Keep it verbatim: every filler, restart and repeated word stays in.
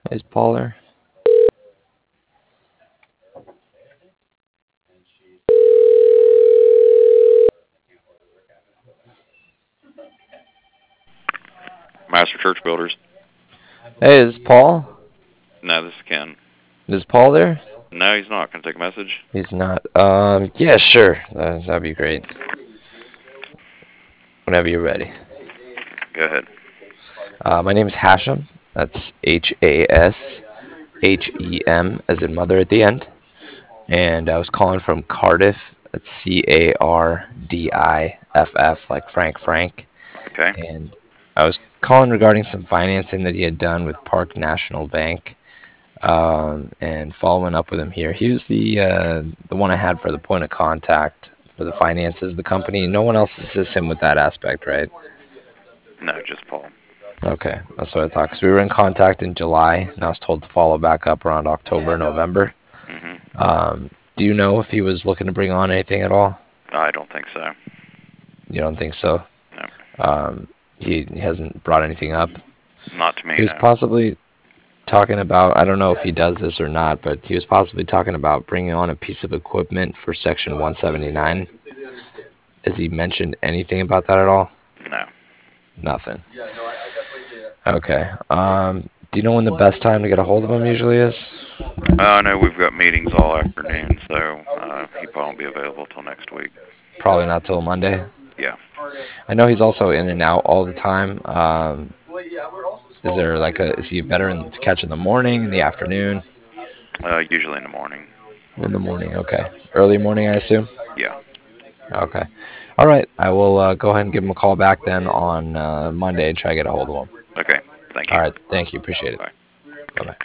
Is Paul there? Master Church Builders. Hey, is Paul? No, this is Ken. Is Paul there? No, he's not. Can I take a message? He's not. Um, yeah, sure. Uh, that'd be great. Whenever you're ready. Go ahead. Uh, my name is Hashem. That's H A S H E M as in mother at the end. And I was calling from Cardiff. That's C A R D I F F, like Frank Frank. Okay. And I was calling regarding some financing that he had done with Park National Bank. Um, and following up with him here. He was the uh, the one I had for the point of contact for the finances of the company. No one else assists him with that aspect, right? No, just Paul. Okay, that's what I thought. Because we were in contact in July, and I was told to follow back up around October, November. hmm Um, do you know if he was looking to bring on anything at all? I don't think so. You don't think so? No. Um, he, he hasn't brought anything up. Not to He me, was no. possibly talking about, I don't know if he does this or not, but he was possibly talking about bringing on a piece of equipment for Section one seventy-nine. Has he mentioned anything about that at all? No. Nothing. Okay. Um, do you know when the best time to get a hold of him usually is? Uh, no, we've got meetings all afternoon, so uh, he probably won't be available till next week. Probably not till Monday. Yeah. I know he's also in and out all the time. Um, is there like a, is he better in, to catch in the morning, in the afternoon? Uh, usually in the morning. In the morning, okay. Early morning, I assume? Yeah. Okay. All right. I will uh, go ahead and give him a call back then on uh, Monday and try to get a hold of him. Okay. Thank All you. right. Thank you. Appreciate it. Bye. Bye bye.